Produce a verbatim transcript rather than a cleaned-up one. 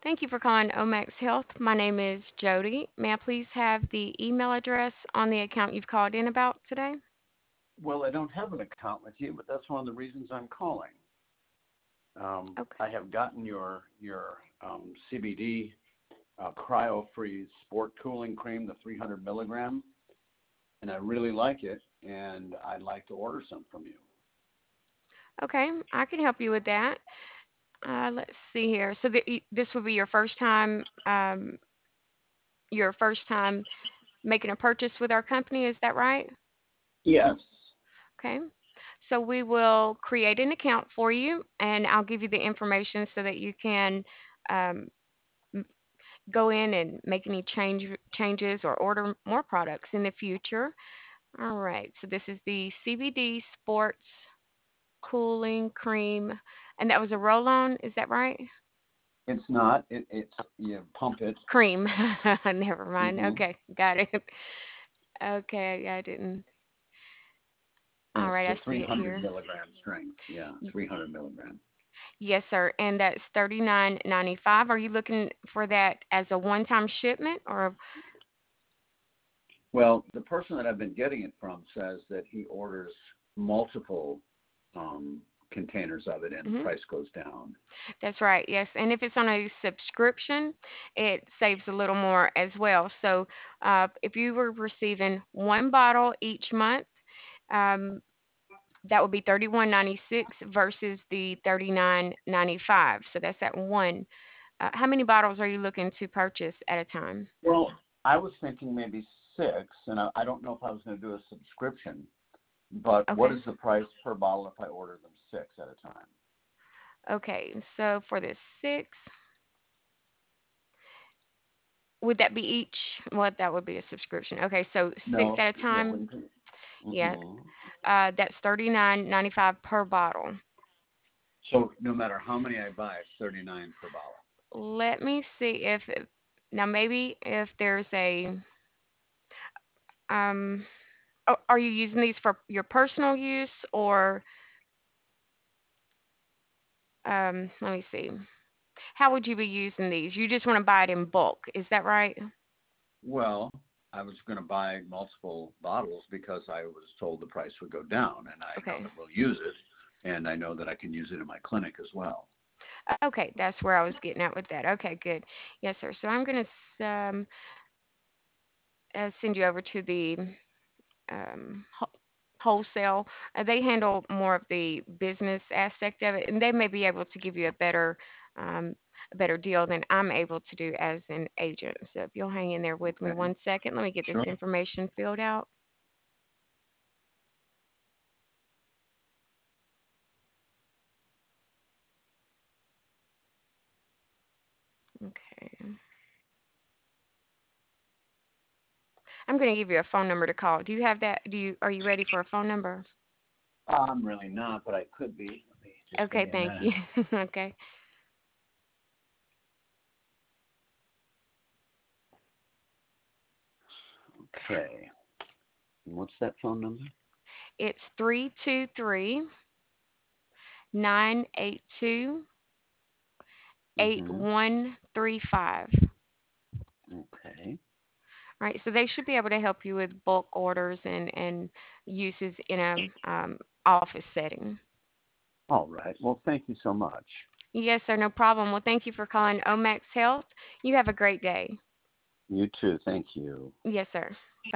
Thank you for calling Omax Health. My name is Jody. May I please have the email address on the account you've called in about today? Well, I don't have an account with you, but that's one of the reasons I'm calling. Um, Okay. I have gotten your your um, C B D uh, cryo-free sport cooling cream, the three hundred milligram, and I really like it, and I'd like to order some from you. Okay, I can help you with that. Uh, let's see here. So th- this will be your first time, um, your first time making a purchase with our company. Is that right? Yes. Okay. So we will create an account for you, and I'll give you the information so that you can um, m- go in and make any change changes or order more products in the future. All right. So this is the C B D Sports Cooling Cream, and that was a roll-on. Is that right? It's not. It, it's you pump it. Cream. Never mind. Mm-hmm. Okay, got it. Okay, I didn't. And All it's right, the I see it three hundred here. milligram strength. Yeah, Y- three hundred milligram. Yes, sir. And that's thirty-nine ninety-five. Are you looking for that as a one-time shipment or Well, the person that I've been getting it from says that he orders multiple um, containers of it and the mhm. price goes down. That's right. Yes. And if it's on a subscription, it saves a little more as well. So, uh, if you were receiving one bottle each month, um, that would be thirty-one ninety-six versus the thirty-nine ninety-five. So that's at one. Uh, how many bottles are you looking to purchase at a time? Well, I was thinking maybe six, and I, I don't know if I was going to do a subscription, but what Okay. is the price per bottle if I order them six at a time? Okay. So for the six, would that be each? What that would be a subscription. Okay. So six No, at a yeah, time. when you Yeah. hmm Uh, that's thirty-nine ninety-five per bottle. So no matter how many I buy, it's thirty-nine per bottle. Let me see if it, now maybe if there's a um. a- Are you using these for your personal use or um? Let me see. How would you be using these? You just want to buy it in bulk, is that right? Well, I was going to buy multiple bottles because I was told the price would go down, and I know Okay. that we'll use it, and I know that I can use it in my clinic as well. Okay, that's where I was getting at with that. Okay, good. Yes, sir. So I'm going to um, uh, send you over to the um, wh- wholesale. Uh, they handle more of the business aspect of it, and they may be able to give you a better um, a better deal than I'm able to do as an agent. So if you'll hang in there with me Okay. one second, let me get this Sure. information filled out. Okay. I'm going to give you a phone number to call. Do you have that? Do you are you ready for a phone number? I'm really not, but I could be. Let me just give Okay, me a thank minute. you. Okay. Okay. And what's that phone number? It's three two three nine eight two eight Mm-hmm. one three five. Okay. All right, so they should be able to help you with bulk orders and, and uses in a um, office setting. All right. Well, thank you so much. Yes, sir, no problem. Well, thank you for calling Omax Health. You have a great day. You too. Thank you. Yes, sir.